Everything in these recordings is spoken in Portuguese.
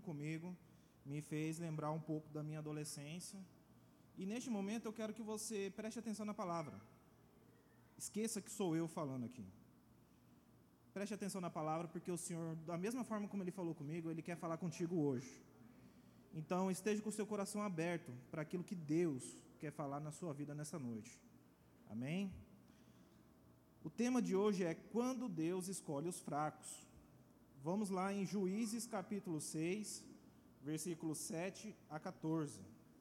comigo, me fez lembrar um pouco da minha adolescência. E neste momento eu quero que você preste atenção na palavra. Esqueça que sou eu falando aqui. Preste atenção na palavra, porque o Senhor, da mesma forma como Ele falou comigo, Ele quer falar contigo hoje. Então, esteja com o seu coração aberto para aquilo que Deus quer falar na sua vida nessa noite. Amém? O tema de hoje é quando Deus escolhe os fracos. Vamos lá em Juízes capítulo 6, versículos 7 a 14.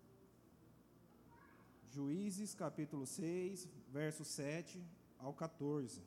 Juízes capítulo 6, verso 7 ao 14.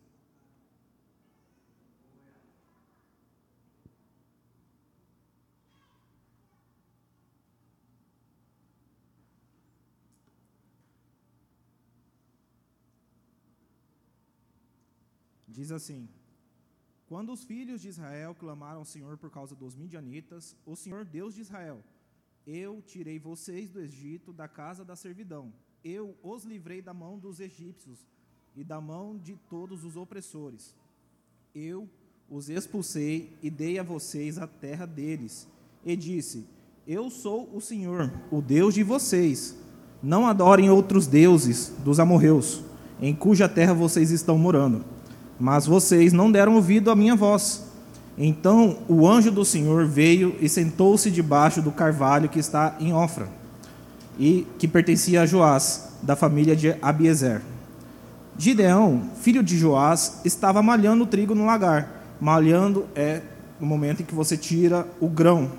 Diz assim: quando os filhos de Israel clamaram ao Senhor por causa dos midianitas, o Senhor Deus de Israel: eu tirei vocês do Egito, da casa da servidão. Eu os livrei da mão dos egípcios e da mão de todos os opressores. Eu os expulsei e dei a vocês a terra deles. E disse: eu sou o Senhor, o Deus de vocês. Não adorem outros deuses dos amorreus, em cuja terra vocês estão morando. Mas vocês não deram ouvido à minha voz. Então o anjo do Senhor veio e sentou-se debaixo do carvalho que está em Ofra, e que pertencia a Joás, da família de Abiezer. Gideão, filho de Joás, estava malhando o trigo no lagar. Malhando é o momento em que você tira o grão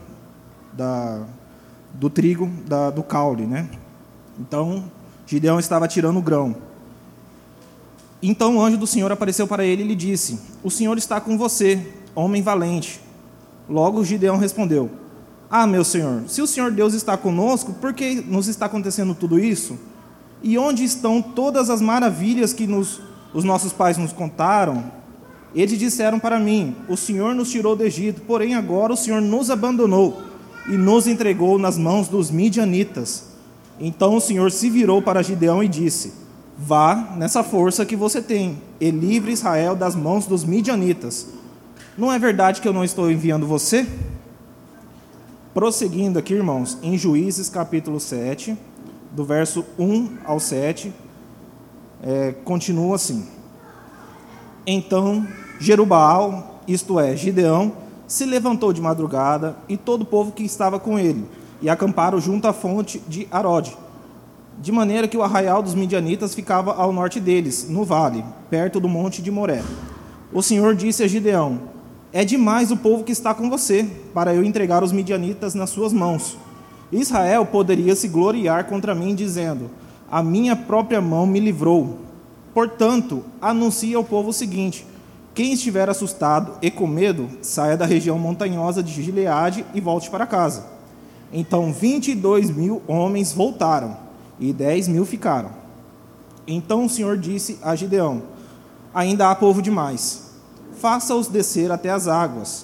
do trigo, do caule, né? Então, Gideão estava tirando o grão. Então o anjo do Senhor apareceu para ele e lhe disse: o Senhor está com você, homem valente. Logo Gideão respondeu: ah, meu Senhor, se o Senhor Deus está conosco, por que nos está acontecendo tudo isso? E onde estão todas as maravilhas que os nossos pais nos contaram? Eles disseram para mim: o Senhor nos tirou do Egito, porém agora o Senhor nos abandonou e nos entregou nas mãos dos midianitas. Então o Senhor se virou para Gideão e disse: vá nessa força que você tem e livre Israel das mãos dos midianitas. Não é verdade que eu não estou enviando você? Prosseguindo aqui, irmãos, em Juízes capítulo 7, do verso 1 ao 7, continua assim: então Jerubaal, isto é, Gideão, se levantou de madrugada e todo o povo que estava com ele, e acamparam junto à fonte de Arode, de maneira que o arraial dos midianitas ficava ao norte deles, no vale, perto do monte de Moré. O Senhor disse a Gideão: é demais o povo que está com você, para eu entregar os midianitas nas suas mãos. Israel poderia se gloriar contra mim, dizendo: a minha própria mão me livrou. Portanto, anuncie ao povo o seguinte: quem estiver assustado e com medo, saia da região montanhosa de Gileade e volte para casa. Então 22.000 homens voltaram, e 10.000 ficaram. Então o Senhor disse a Gideão: ainda há povo demais. Faça-os descer até as águas,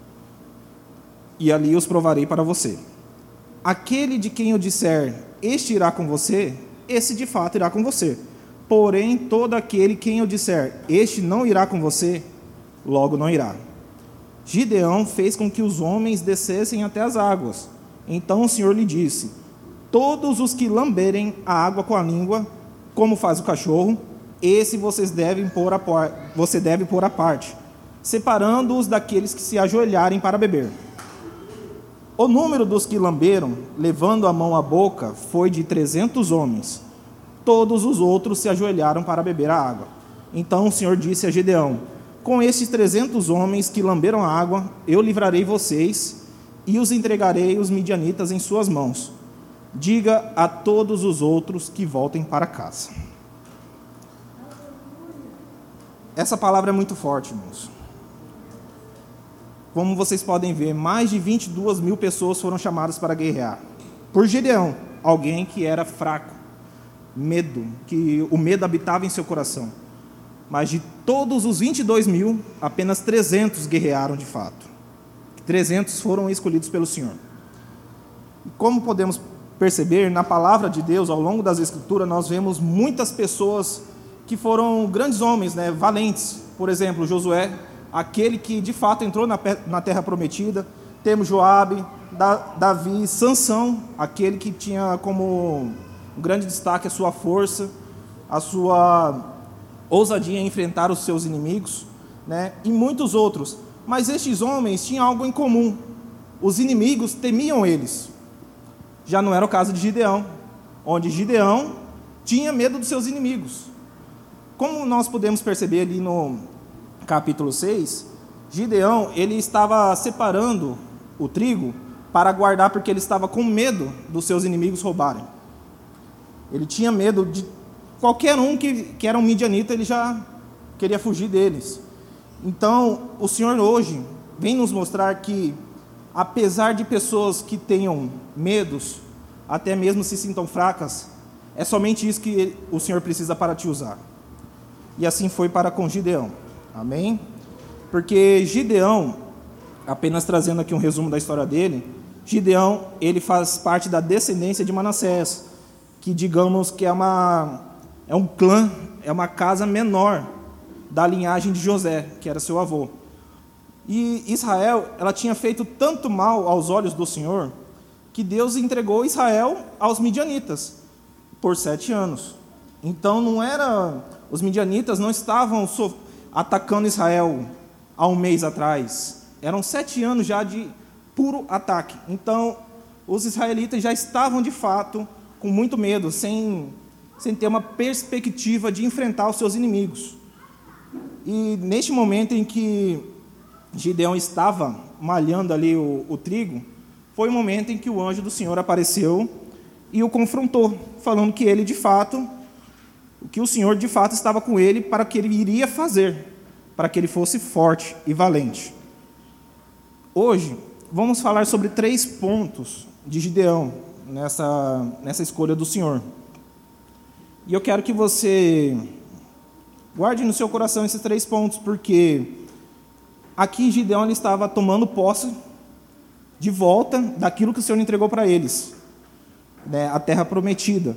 e ali os provarei para você. Aquele de quem eu disser, este irá com você, esse de fato irá com você. Porém, todo aquele quem eu disser, este não irá com você, logo não irá. Gideão fez com que os homens descessem até as águas. Então o Senhor lhe disse: todos os que lamberem a água com a língua, como faz o cachorro, esse você deve pôr à parte, separando-os daqueles que se ajoelharem para beber. O número dos que lamberam, levando a mão à boca, foi de 300 homens. Todos os outros se ajoelharam para beber a água. Então o Senhor disse a Gideão: com estes 300 homens que lamberam a água, eu livrarei vocês e os entregarei os midianitas em suas mãos. Diga a todos os outros que voltem para casa. Essa palavra é muito forte, irmãos. Como vocês podem ver, mais de 22.000 pessoas foram chamadas para guerrear. Por Gideão, alguém que era fraco, que o medo habitava em seu coração. Mas de todos os 22.000, apenas 300 guerrearam de fato. 300 foram escolhidos pelo Senhor. E como podemos perceber, na palavra de Deus, ao longo das Escrituras, nós vemos muitas pessoas que foram grandes homens, valentes. Por exemplo, Josué, aquele que de fato entrou na terra prometida. Temos Joabe, Davi, Sansão, aquele que tinha como um grande destaque a sua força, a sua ousadia em enfrentar os seus inimigos, né? E muitos outros. Mas estes homens tinham algo em comum: os inimigos temiam eles. Já não era o caso de Gideão, onde Gideão tinha medo dos seus inimigos. Como nós podemos perceber ali no capítulo 6, Gideão, ele estava separando o trigo para guardar, porque ele estava com medo dos seus inimigos roubarem. Ele tinha medo de qualquer um que era um midianita, ele já queria fugir deles. Então, o Senhor hoje vem nos mostrar que, apesar de pessoas que tenham medos, até mesmo se sintam fracas, é somente isso que o Senhor precisa para te usar. E assim foi para com Gideão. Amém? Porque Gideão, apenas trazendo aqui um resumo da história dele, Gideão, ele faz parte da descendência de Manassés, que digamos que é um clã, é uma casa menor da linhagem de José, que era seu avô. E Israel, ela tinha feito tanto mal aos olhos do Senhor, que Deus entregou Israel aos midianitas por 7 anos. Então os midianitas não estavam atacando Israel há um mês atrás. Eram 7 anos já de puro ataque. Então, os israelitas já estavam, de fato, com muito medo, sem ter uma perspectiva de enfrentar os seus inimigos. E neste momento em que Gideão estava malhando ali o trigo, foi o momento em que o anjo do Senhor apareceu e o confrontou, falando que ele, de fato, que o Senhor, de fato, estava com ele para que ele iria fazer, para que ele fosse forte e valente. Hoje, vamos falar sobre 3 pontos de Gideão nessa escolha do Senhor. E eu quero que você guarde no seu coração esses 3 pontos, porque aqui Gideão ele estava tomando posse de volta daquilo que o Senhor entregou para eles, né, a terra prometida.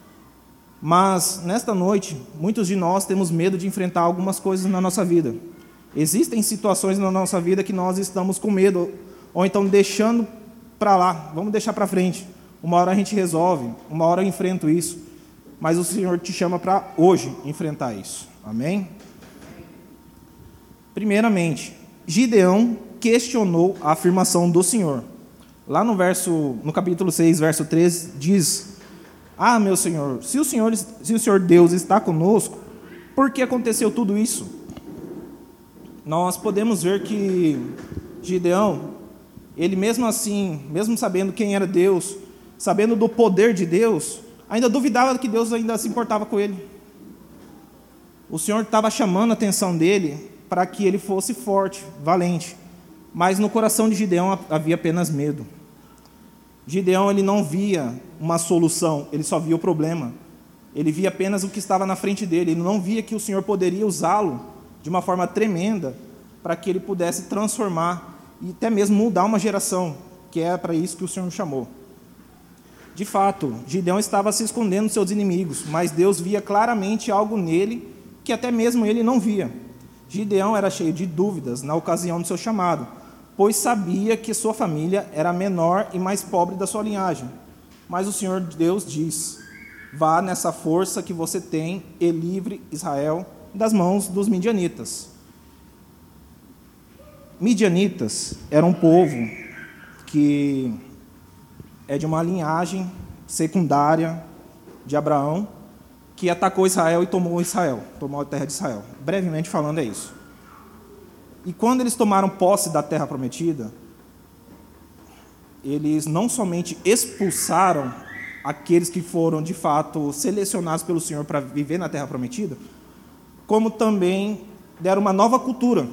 Mas, nesta noite, muitos de nós temos medo de enfrentar algumas coisas na nossa vida. Existem situações na nossa vida que nós estamos com medo, ou então deixando para lá, vamos deixar para frente. Uma hora a gente resolve, uma hora eu enfrento isso. Mas o Senhor te chama para hoje enfrentar isso. Amém? Primeiramente, Gideão questionou a afirmação do Senhor. Lá no capítulo 6, verso 13, diz: "Ah, meu Senhor, se o Senhor Deus está conosco, por que aconteceu tudo isso?" Nós podemos ver que Gideão, ele mesmo assim, mesmo sabendo quem era Deus, sabendo do poder de Deus, ainda duvidava que Deus ainda se importava com ele. O Senhor estava chamando a atenção dele para que ele fosse forte, valente. Mas no coração de Gideão havia apenas medo. Gideão, ele não via uma solução, ele só via o problema. Ele via apenas o que estava na frente dele. Ele não via que o Senhor poderia usá-lo de uma forma tremenda para que ele pudesse transformar e até mesmo mudar uma geração, que é para isso que o Senhor chamou. De fato, Gideão estava se escondendo dos seus inimigos, mas Deus via claramente algo nele que até mesmo ele não via. Gideão era cheio de dúvidas na ocasião do seu chamado, pois sabia que sua família era a menor e mais pobre da sua linhagem. Mas o Senhor Deus diz: "Vá nessa força que você tem e livre Israel das mãos dos midianitas." Midianitas era um povo que é de uma linhagem secundária de Abraão, que atacou Israel e tomou a terra de Israel. Brevemente falando, é isso. E quando eles tomaram posse da terra prometida, eles não somente expulsaram aqueles que foram, de fato, selecionados pelo Senhor para viver na terra prometida, como também deram uma nova cultura.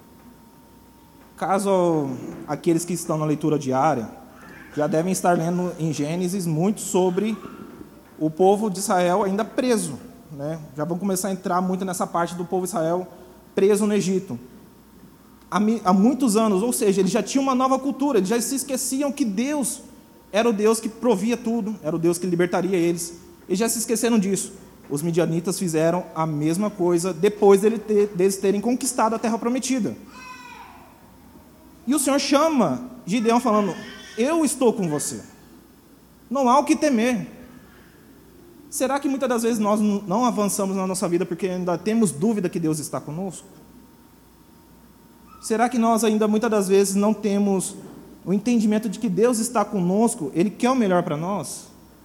Caso aqueles que estão na leitura diária já devem estar lendo em Gênesis muito sobre o povo de Israel ainda preso, né? Já vão começar a entrar muito nessa parte do povo de Israel preso no Egito. Há muitos anos, ou seja, eles já tinham uma nova cultura, eles já se esqueciam que Deus era o Deus que provia tudo, era o Deus que libertaria eles. Eles já se esqueceram disso. Os midianitas fizeram a mesma coisa depois deles terem conquistado a terra prometida. E o Senhor chama Gideão falando: eu estou com você. Não há o que temer. Será que muitas das vezes nós não avançamos na nossa vida porque ainda temos dúvida que Deus está conosco? Será que nós ainda muitas das vezes não temos o entendimento de que Deus está conosco, Ele quer o melhor para nós?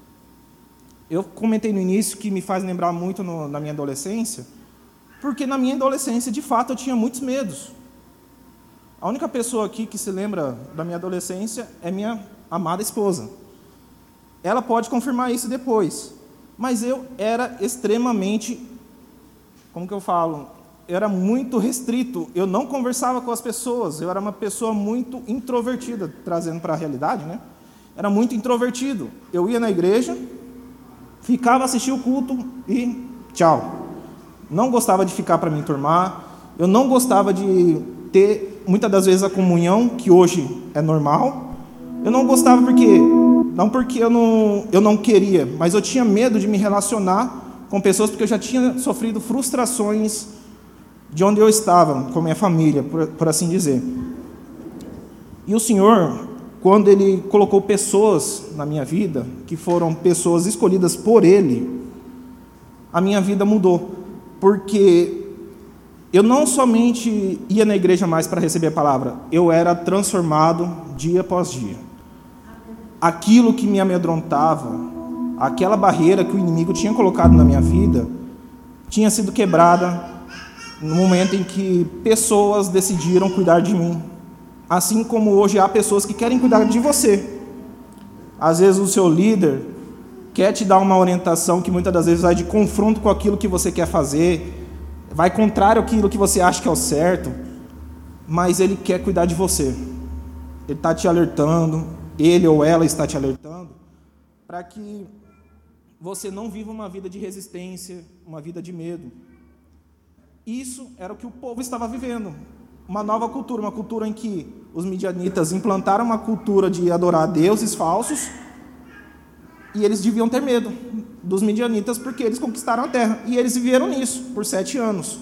Eu comentei no início que me faz lembrar muito na minha adolescência, porque na minha adolescência, de fato, eu tinha muitos medos. A única pessoa aqui que se lembra da minha adolescência é minha amada esposa. Ela pode confirmar isso depois. Mas eu era extremamente, como que eu falo? Eu era muito restrito. Eu não conversava com as pessoas. Eu era uma pessoa muito introvertida, trazendo para a realidade, né? Era muito introvertido. Eu ia na igreja, ficava, assistia o culto e tchau. Não gostava de ficar para me enturmar. Eu não gostava de ter, muitas das vezes, a comunhão, que hoje é normal. Eu não gostava porque eu não queria, mas eu tinha medo de me relacionar com pessoas, porque eu já tinha sofrido frustrações de onde eu estava, com a minha família, por assim dizer. E o Senhor, quando Ele colocou pessoas na minha vida, que foram pessoas escolhidas por Ele, a minha vida mudou, porque eu não somente ia na igreja mais para receber a palavra, eu era transformado dia após dia. Aquilo que me amedrontava, aquela barreira que o inimigo tinha colocado na minha vida, tinha sido quebrada no momento em que pessoas decidiram cuidar de mim. Assim como hoje há pessoas que querem cuidar de você. Às vezes o seu líder quer te dar uma orientação que muitas das vezes vai de confronto com aquilo que você quer fazer, vai contrário àquilo que você acha que é o certo, mas ele quer cuidar de você. Ele está te alertando, ele ou ela está te alertando, para que você não viva uma vida de resistência, uma vida de medo. Isso era o que o povo estava vivendo. Uma nova cultura, uma cultura em que os midianitas implantaram uma cultura de adorar deuses falsos, e eles deviam ter medo dos midianitas porque eles conquistaram a terra, e eles viveram nisso por 7 anos.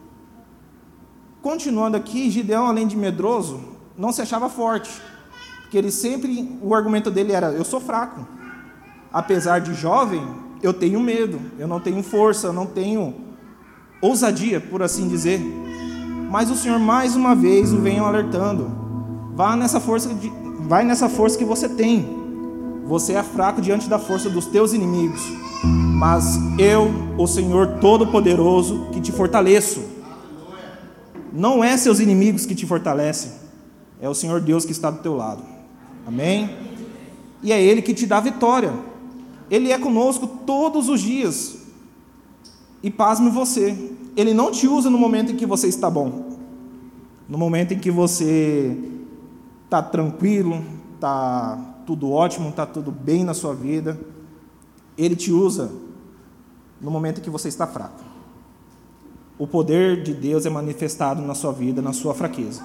Continuando aqui, Gideão, além de medroso, não se achava forte, porque ele sempre, o argumento dele era: eu sou fraco, apesar de jovem, eu tenho medo, eu não tenho força, eu não tenho ousadia, por assim dizer. Mas o Senhor mais uma vez o vem alertando: vai nessa força que você tem. Você é fraco diante da força dos teus inimigos, mas eu, o Senhor Todo-Poderoso, que te fortaleço. Não é seus inimigos que te fortalecem, é o Senhor Deus que está do teu lado. Amém? E é Ele que te dá vitória. Ele é conosco todos os dias. E pasme você, Ele não te usa no momento em que você está bom, no momento em que você está tranquilo, está tudo ótimo, está tudo bem na sua vida. Ele te usa no momento em que você está fraco. O poder de Deus é manifestado na sua vida, na sua fraqueza.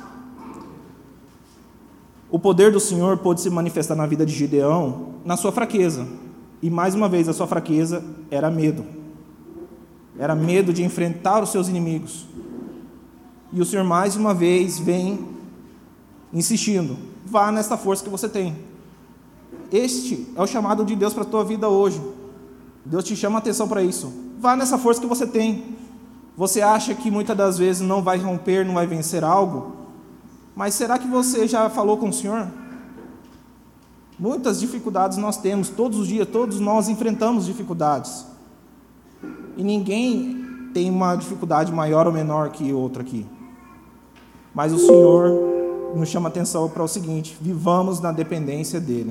O poder do Senhor pôde se manifestar na vida de Gideão, na sua fraqueza. E mais uma vez, a sua fraqueza era medo. Era medo de enfrentar os seus inimigos. E o Senhor mais uma vez vem insistindo: vá nesta força que você tem. Este é o chamado de Deus para a tua vida hoje. Deus te chama a atenção para isso. Vá nessa força que você tem. Você acha que muitas das vezes não vai romper, não vai vencer algo? Mas será que você já falou com o Senhor? Muitas dificuldades nós temos, todos os dias, todos nós enfrentamos dificuldades. E ninguém tem uma dificuldade maior ou menor que outra aqui. Mas o Senhor nos chama a atenção para o seguinte: vivamos na dependência dEle.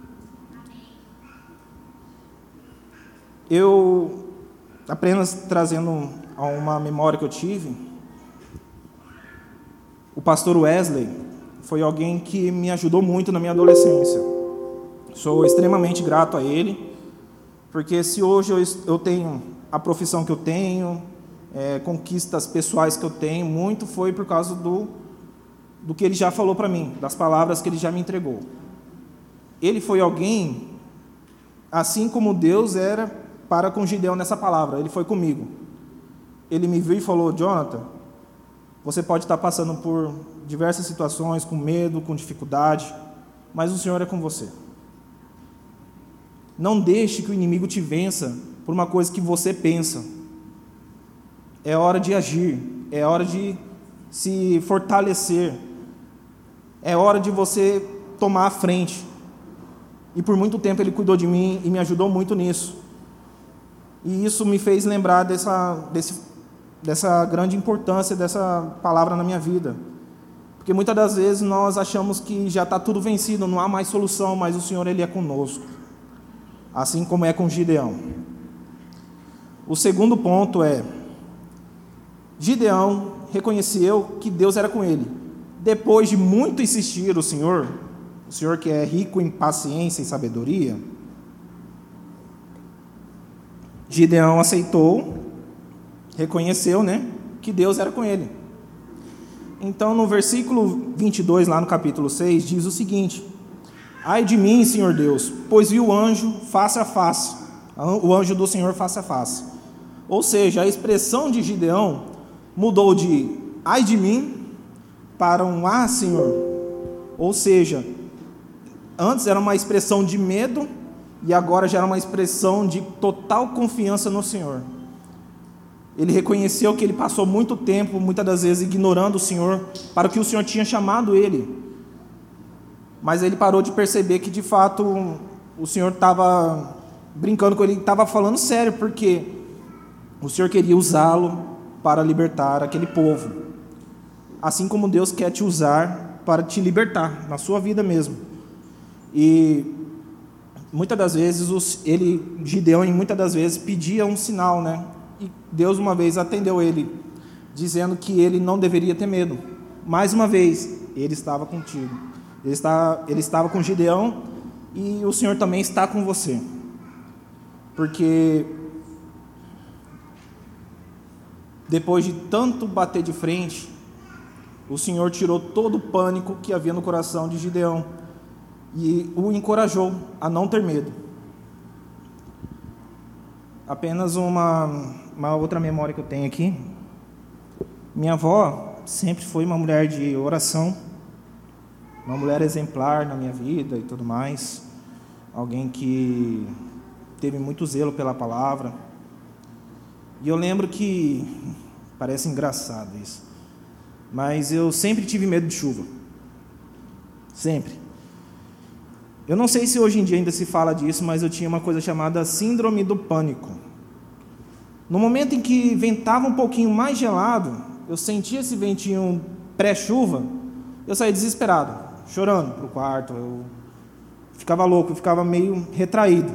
Eu, apenas trazendo a uma memória que eu tive, o pastor Wesley foi alguém que me ajudou muito na minha adolescência. Sou extremamente grato a ele, porque se hoje eu tenho a profissão que eu tenho, conquistas pessoais que eu tenho, muito foi por causa do que ele já falou para mim, das palavras que ele já me entregou. Ele foi alguém, assim como Deus era para com Gideão nessa palavra, ele foi comigo. Ele me viu e falou: Jonathan, você pode estar passando por diversas situações, com medo, com dificuldade, mas o Senhor é com você. Não deixe que o inimigo te vença por uma coisa que você pensa. É hora de agir, é hora de se fortalecer, é hora de você tomar a frente. E por muito tempo Ele cuidou de mim e me ajudou muito nisso. E isso me fez lembrar dessa grande importância dessa palavra na minha vida. Porque muitas das vezes nós achamos que já está tudo vencido, não há mais solução, mas o Senhor Ele é conosco. Assim como é com Gideão. O segundo ponto é: Gideão reconheceu que Deus era com ele. Depois de muito insistir o Senhor que é rico em paciência e sabedoria, Gideão aceitou, reconheceu, que Deus era com ele. Então, no versículo 22, lá no capítulo 6, diz o seguinte: ai de mim, Senhor Deus, pois vi o anjo face a face, o anjo do Senhor face a face. Ou seja, a expressão de Gideão mudou de ai de mim para um Senhor. Ou seja, antes era uma expressão de medo e agora já era uma expressão de total confiança no Senhor. Ele reconheceu que ele passou muito tempo, muitas das vezes, ignorando o Senhor, para o que o Senhor tinha chamado ele. Mas ele parou de perceber que, de fato, o Senhor estava brincando com ele, estava falando sério, porque o Senhor queria usá-lo para libertar aquele povo. Assim como Deus quer te usar para te libertar, na sua vida mesmo. E muitas das vezes, Gideão, muitas das vezes, pedia um sinal, E Deus uma vez atendeu ele, dizendo que ele não deveria ter medo. Mais uma vez, ele estava contigo. Ele estava com Gideão e o Senhor também está com você. Porque depois de tanto bater de frente, o Senhor tirou todo o pânico que havia no coração de Gideão e o encorajou a não ter medo. Apenas uma outra memória que eu tenho aqui. Minha avó sempre foi uma mulher de oração, uma mulher exemplar na minha vida e tudo mais, alguém que teve muito zelo pela palavra. E eu lembro que, parece engraçado isso, mas eu sempre tive medo de chuva, sempre. Eu não sei se hoje em dia ainda se fala disso, mas eu tinha uma coisa chamada síndrome do pânico. No momento em que ventava um pouquinho mais gelado, eu sentia esse ventinho pré-chuva, eu saía desesperado, chorando para o quarto, eu ficava louco, eu ficava meio retraído.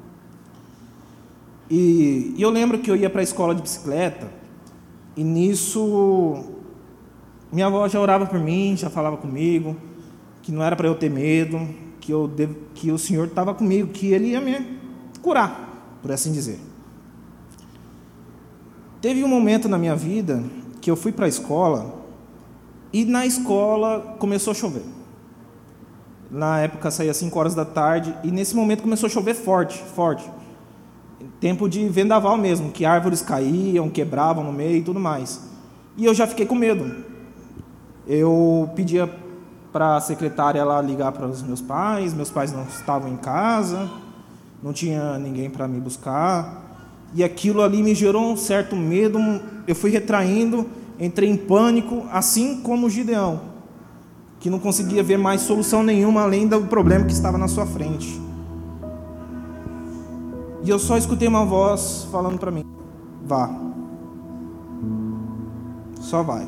E eu lembro que eu ia para a escola de bicicleta, e nisso minha avó já orava por mim, já falava comigo, que não era para eu ter medo, que o Senhor estava comigo, que Ele ia me curar, por assim dizer. Teve um momento na minha vida que eu fui para a escola, e na escola começou a chover. Na época saía 5 horas da tarde, e nesse momento começou a chover forte, forte. Tempo de vendaval mesmo, que árvores caíam, quebravam no meio e tudo mais. E eu já fiquei com medo. Eu pedia para a secretária lá ligar para os meus pais não estavam em casa, não tinha ninguém para me buscar, e aquilo ali me gerou um certo medo, eu fui retraindo, entrei em pânico, assim como o Gideão, que não conseguia ver mais solução nenhuma além do problema que estava na sua frente. E eu só escutei uma voz falando para mim: vá, só vai.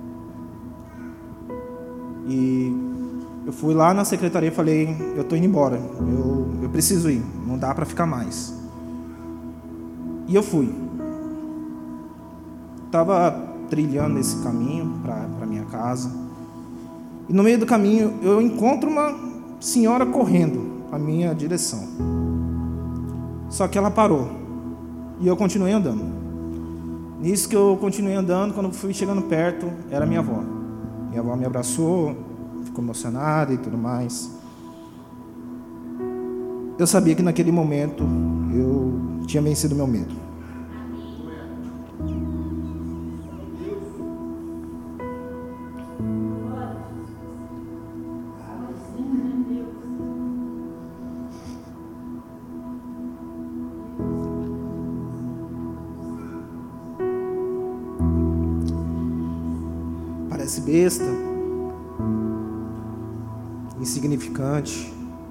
E eu fui lá na secretaria e falei: eu estou indo embora, eu preciso ir, não dá para ficar mais. E eu fui. Estava trilhando esse caminho para minha casa, e no meio do caminho eu encontro uma senhora correndo à minha direção. Só que ela parou e eu continuei andando. Nisso que eu continuei andando, quando fui chegando perto, era minha avó. Minha avó me abraçou, ficou emocionada e tudo mais. Eu sabia que naquele momento eu tinha vencido meu medo. parece besta, insignificante,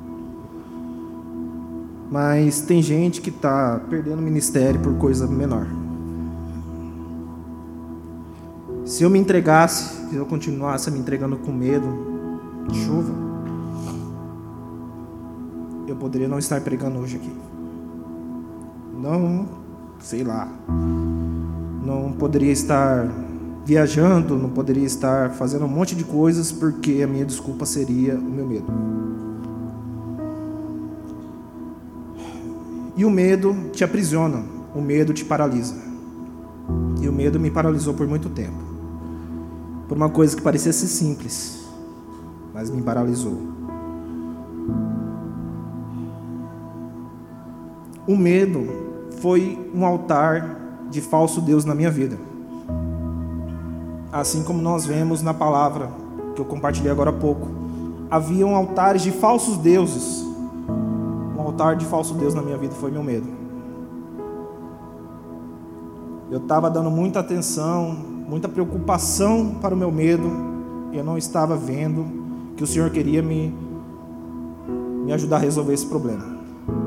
mas tem gente que está perdendo o ministério por coisa menor. Se eu me entregasse, se eu continuasse me entregando com medo de chuva, eu poderia não estar pregando hoje aqui. Não, sei lá, não poderia estar viajando, não poderia estar fazendo um monte de coisas, porque a minha desculpa seria o meu medo. E o medo te aprisiona, o medo te paralisa. E o medo me paralisou por muito tempo. Por uma coisa que parecia ser simples, mas me paralisou. O medo foi um altar de falso Deus na minha vida. Assim como nós vemos na palavra que eu compartilhei agora há pouco. Haviam altares de falsos deuses. Um altar de falso Deus na minha vida foi meu medo. Eu estava dando muita atenção, muita preocupação para o meu medo. E eu não estava vendo que o Senhor queria me ajudar a resolver esse problema.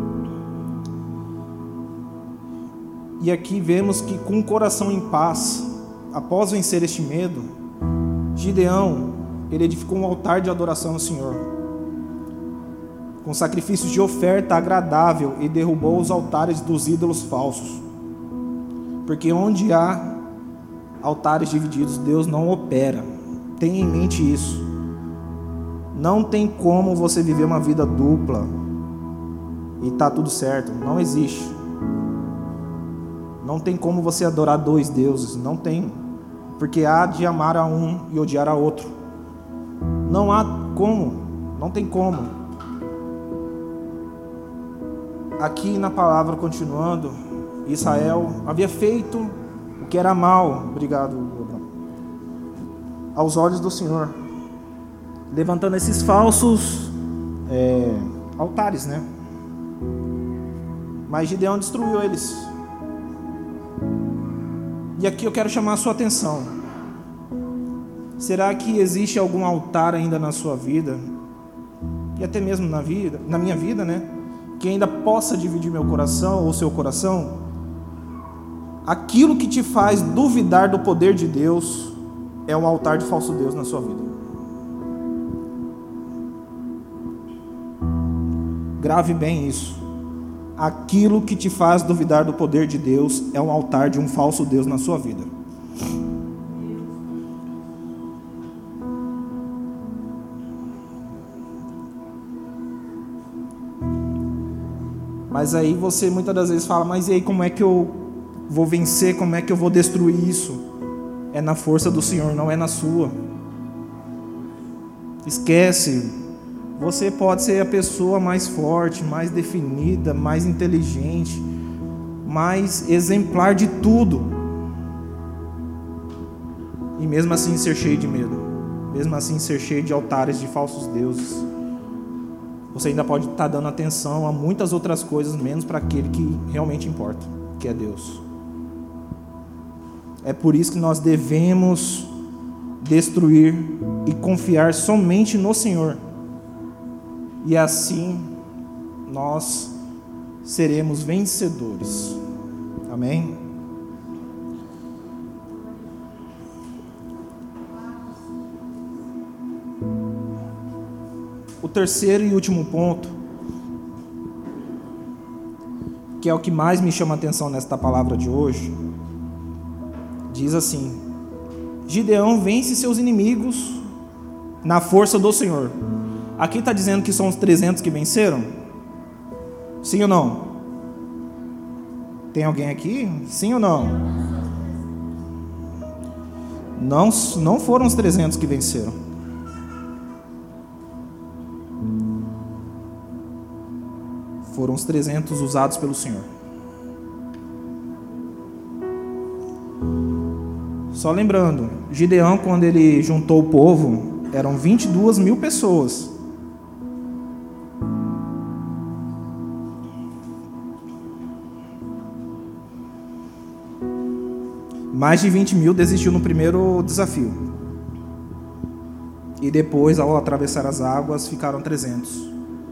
E aqui vemos que com o coração em paz, após vencer este medo, Gideão, ele edificou um altar de adoração ao Senhor, com sacrifícios de oferta agradável, e derrubou os altares dos ídolos falsos. Porque onde há altares divididos, Deus não opera. Tenha em mente isso. Não tem como você viver uma vida dupla e tá tudo certo. Não existe. Não tem como você adorar dois deuses. Não tem. Porque há de amar a um e odiar a outro. Não há como. Não tem como. Aqui na palavra, continuando, Israel havia feito o que era mal. Obrigado, Abraão. Aos olhos do Senhor. Levantando esses falsos altares, né? Mas Gideão destruiu eles. E aqui eu quero chamar a sua atenção. Será que existe algum altar ainda na sua vida, e até mesmo na minha vida, né? Que ainda possa dividir meu coração ou seu coração? Aquilo que te faz duvidar do poder de Deus é um altar de falso Deus na sua vida. Grave bem isso. Aquilo que te faz duvidar do poder de Deus é um altar de um falso Deus na sua vida. Mas aí você muitas das vezes fala, mas e aí como é que eu vou vencer, como é que eu vou destruir isso? É na força do Senhor, não é na sua. Esquece. Você pode ser a pessoa mais forte, mais definida, mais inteligente, mais exemplar de tudo, e mesmo assim ser cheio de medo, mesmo assim ser cheio de altares de falsos deuses. Você ainda pode estar dando atenção a muitas outras coisas, menos para aquele que realmente importa, que é Deus. É por isso que nós devemos destruir e confiar somente no Senhor. E assim nós seremos vencedores. Amém? O terceiro e último ponto, que é o que mais me chama a atenção nesta palavra de hoje, diz assim: Gideão vence seus inimigos na força do Senhor. Aqui está dizendo que são os 300 que venceram? Sim ou não? Tem alguém aqui? Sim ou não? Não foram os 300 que venceram. Foram os 300 usados pelo Senhor. Só lembrando, Gideão, quando ele juntou o povo, eram 22 mil pessoas. Mais de 20 mil desistiu no primeiro desafio. E depois, ao atravessar as águas, ficaram 300.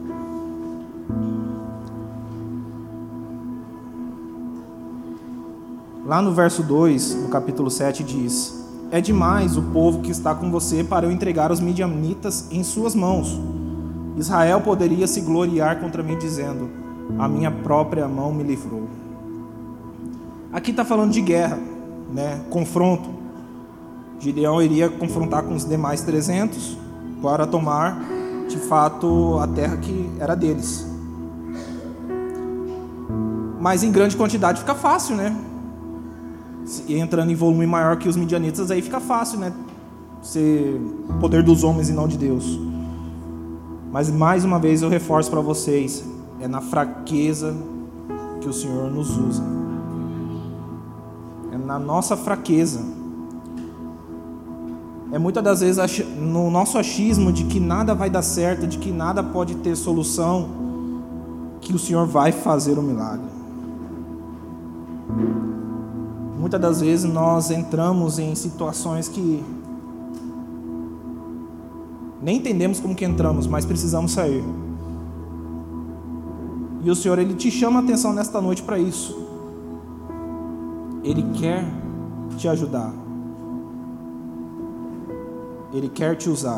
Lá no verso 2, no capítulo 7, diz: é demais o povo que está com você para eu entregar os midianitas em suas mãos. Israel poderia se gloriar contra mim, dizendo: a minha própria mão me livrou. Aqui está falando de guerra, né? Confronto. Gideão iria confrontar com os demais 300 para tomar, de fato, a terra que era deles. Mas em grande quantidade fica fácil, né? E entrando em volume maior que os midianitas, aí fica fácil, né? Ser poder dos homens e não de Deus. Mas mais uma vez eu reforço para vocês: é na fraqueza que o Senhor nos usa. É na nossa fraqueza. É muitas das vezes no nosso achismo de que nada vai dar certo, de que nada pode ter solução, que o Senhor vai fazer o milagre. Muitas das vezes nós entramos em situações que nem entendemos como que entramos, mas precisamos sair. E o Senhor, Ele te chama a atenção nesta noite para isso. Ele quer te ajudar. Ele quer te usar.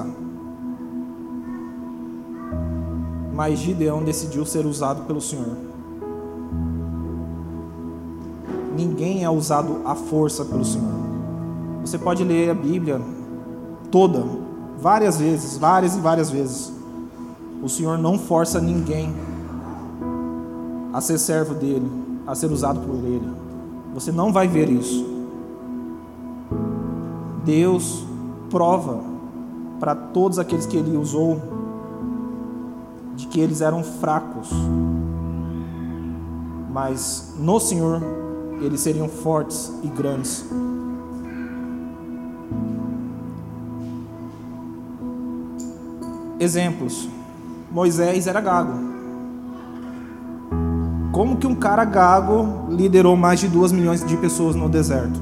Mas Gideão decidiu ser usado pelo Senhor. Ninguém é usado à força pelo Senhor. Você pode ler a Bíblia toda, várias vezes, várias e várias vezes. O Senhor não força ninguém a ser servo dele, a ser usado por ele. Você não vai ver isso. Deus prova para todos aqueles que Ele usou de que eles eram fracos, mas no Senhor eles seriam fortes e grandes. Exemplos: Moisés era gago. Como que um cara gago liderou mais de 2 milhões de pessoas no deserto?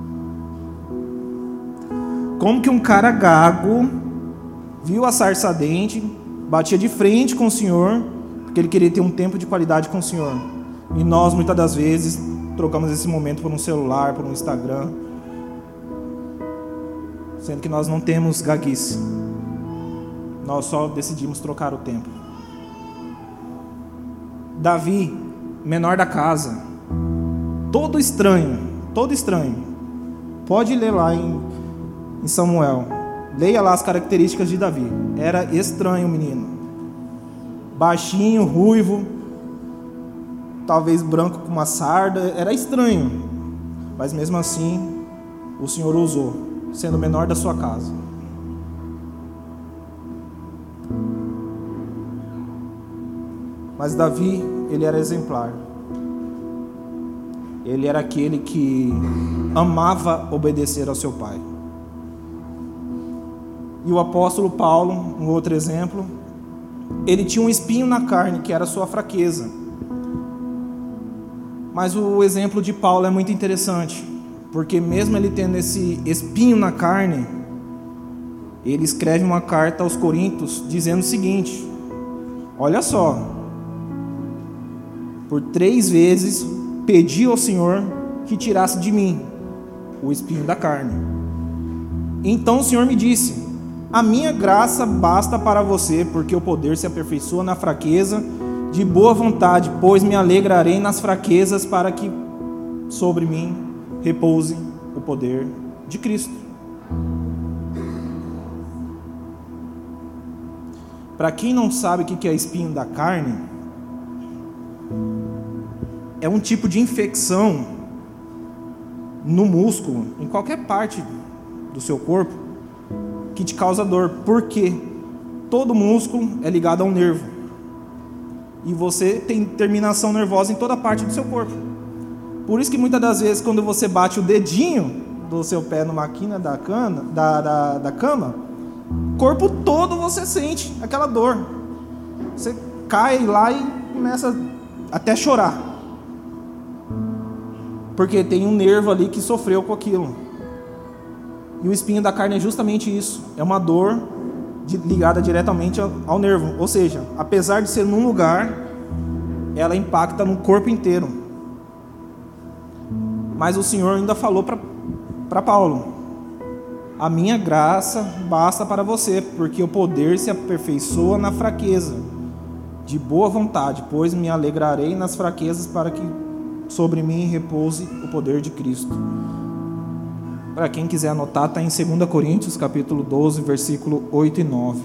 Como que um cara gago viu a sarça ardente, batia de frente com o Senhor, porque ele queria ter um tempo de qualidade com o Senhor? E nós, muitas das vezes, trocamos esse momento por um celular, por um Instagram, sendo que nós não temos gaguice. Nós só decidimos trocar o tempo. Davi, menor da casa, todo estranho. Pode ler lá em Samuel. Leia lá as características de Davi. Era estranho o menino. Baixinho, ruivo, talvez branco com uma sarda. Era estranho. Mas mesmo assim, o Senhor o usou, sendo o menor da sua casa. Mas Davi, ele era exemplar. Ele era aquele que amava obedecer ao seu pai. E o apóstolo Paulo, um outro exemplo, ele tinha um espinho na carne, que era a sua fraqueza. Mas o exemplo de Paulo é muito interessante, porque mesmo ele tendo esse espinho na carne, ele escreve uma carta aos Coríntios dizendo o seguinte: olha só, por 3 vezes pedi ao Senhor que tirasse de mim o espinho da carne. Então o Senhor me disse: a minha graça basta para você, porque o poder se aperfeiçoa na fraqueza. De boa vontade, pois me alegrarei nas fraquezas, para que sobre mim repouse o poder de Cristo. Para quem não sabe o que é espinho da carne, é um tipo de infecção no músculo, em qualquer parte do seu corpo, que te causa dor. Porque todo músculo é ligado a um nervo. E você tem terminação nervosa em toda parte do seu corpo. Por isso que muitas das vezes, quando você bate o dedinho do seu pé numa quina da cama, o corpo todo você sente aquela dor. Você cai lá e começa até a chorar. Porque tem um nervo ali que sofreu com aquilo. E o espinho da carne é justamente isso. É uma dor ligada diretamente ao nervo. Ou seja, apesar de ser num lugar, ela impacta no corpo inteiro. Mas o Senhor ainda falou para Paulo: a minha graça basta para você, porque o poder se aperfeiçoa na fraqueza. De boa vontade, pois me alegrarei nas fraquezas, para que sobre mim repouse o poder de Cristo. Para quem quiser anotar, está em 2 Coríntios, capítulo 12, versículo 8 e 9.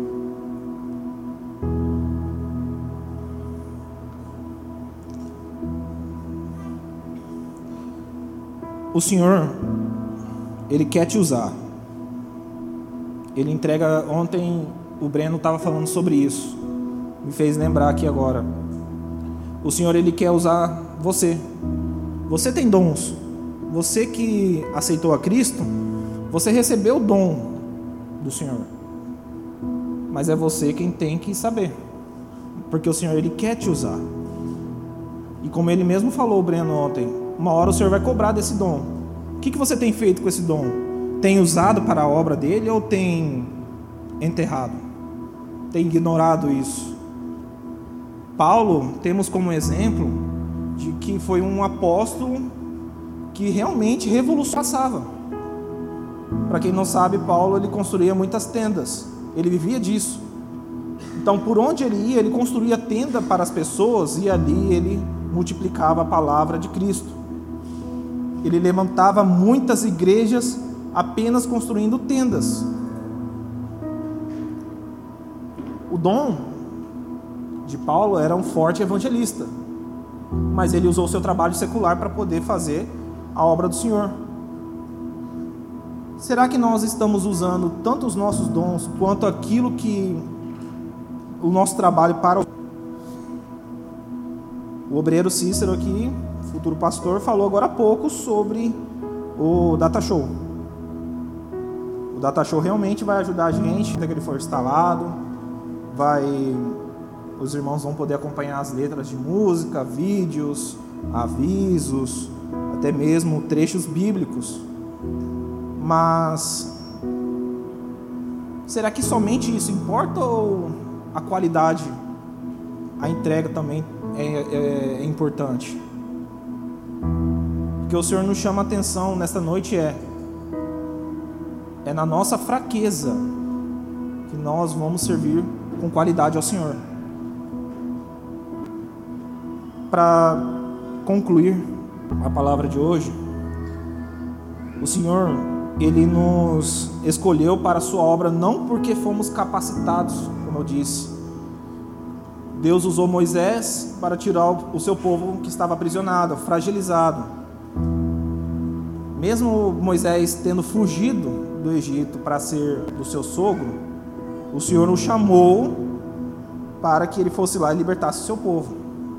O Senhor, Ele quer te usar. Ele entrega, ontem o Breno estava falando sobre isso, me fez lembrar aqui agora. O Senhor, Ele quer usar você. Você tem dons. Você que aceitou a Cristo, você recebeu o dom do Senhor. Mas é você quem tem que saber, porque o Senhor, Ele quer te usar. E como Ele mesmo falou, Breno, ontem, uma hora o Senhor vai cobrar desse dom. O que você tem feito com esse dom? Tem usado para a obra dele ou tem enterrado? Tem ignorado isso? Paulo, temos como exemplo de que foi um apóstolo que realmente revolucionava. Para quem não sabe, Paulo, ele construía muitas tendas. Ele vivia disso. Então, por onde ele ia, ele construía tenda para as pessoas, e ali ele multiplicava a palavra de Cristo. Ele levantava muitas igrejas apenas construindo tendas. O dom de Paulo era um forte evangelista, mas ele usou seu trabalho secular para poder fazer a obra do Senhor. Será que nós estamos usando tanto os nossos dons quanto aquilo que o nosso trabalho para o obreiro Cícero aqui, futuro pastor, falou agora há pouco sobre o Data Show. O Data Show realmente vai ajudar a gente, até que ele for instalado, os irmãos vão poder acompanhar as letras de música, vídeos, avisos, até mesmo trechos bíblicos. Mas será que somente isso importa, ou a qualidade, a entrega também é importante? O que o Senhor nos chama a atenção nesta noite é na nossa fraqueza que nós vamos servir com qualidade ao Senhor. Para concluir a palavra de hoje, o Senhor, Ele nos escolheu para a sua obra não porque fomos capacitados, como eu disse. Deus usou Moisés para tirar o seu povo que estava aprisionado, fragilizado. Mesmo Moisés tendo fugido do Egito para ser do seu sogro, o Senhor o chamou para que ele fosse lá e libertasse o seu povo.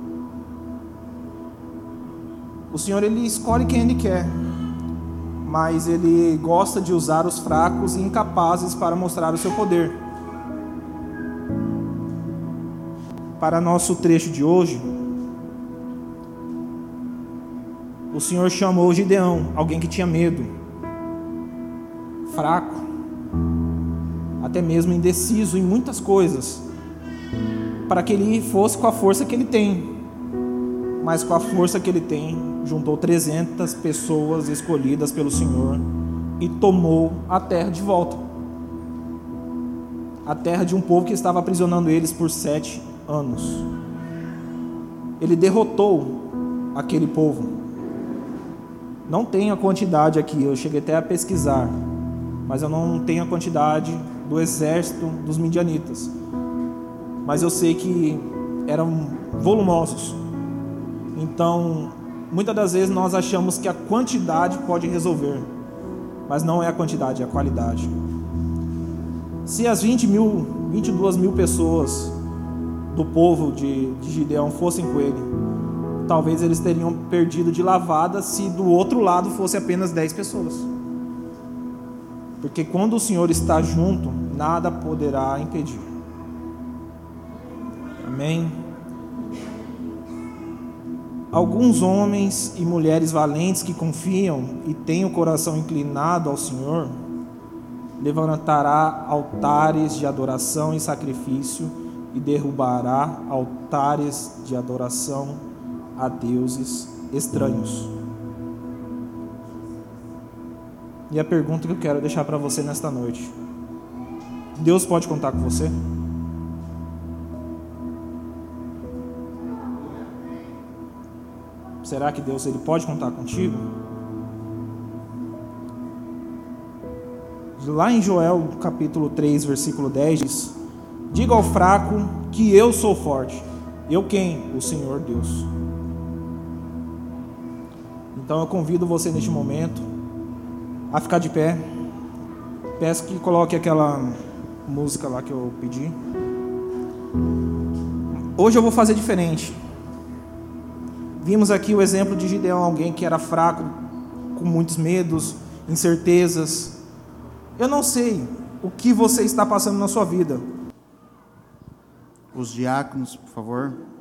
O Senhor, Ele escolhe quem Ele quer, mas Ele gosta de usar os fracos e incapazes para mostrar o seu poder. Para nosso trecho de hoje, o Senhor chamou Gideão, alguém que tinha medo, fraco, até mesmo indeciso em muitas coisas, para que ele fosse com a força que ele tem. Mas com a força que ele tem, juntou 300 pessoas escolhidas pelo Senhor e tomou a terra de volta. A terra de um povo que estava aprisionando eles por 7 anos. Ele derrotou aquele povo. Não tenho a quantidade aqui, eu cheguei até a pesquisar, mas eu não tenho a quantidade do exército dos midianitas. Mas eu sei que eram volumosos. Então, muitas das vezes nós achamos que a quantidade pode resolver, mas não é a quantidade, é a qualidade. Se as 22 mil pessoas do povo de Gideão fossem com ele, talvez eles teriam perdido de lavada se do outro lado fosse apenas 10 pessoas. Porque quando o Senhor está junto, nada poderá impedir. Amém? Alguns homens e mulheres valentes que confiam e têm o coração inclinado ao Senhor, levantará altares de adoração e sacrifício e derrubará altares de adoração a deuses estranhos. E a pergunta que eu quero deixar para você nesta noite: Deus pode contar com você? Será que Deus ele pode contar contigo? Lá em Joel, capítulo 3, versículo 10, diz: diga ao fraco que eu sou forte. Eu quem? O Senhor Deus. Então eu convido você neste momento a ficar de pé. Peço que coloque aquela música lá que eu pedi. Hoje eu vou fazer diferente. Vimos aqui o exemplo de Gideão, alguém que era fraco, com muitos medos, incertezas. Eu não sei o que você está passando na sua vida. Os diáconos, por favor.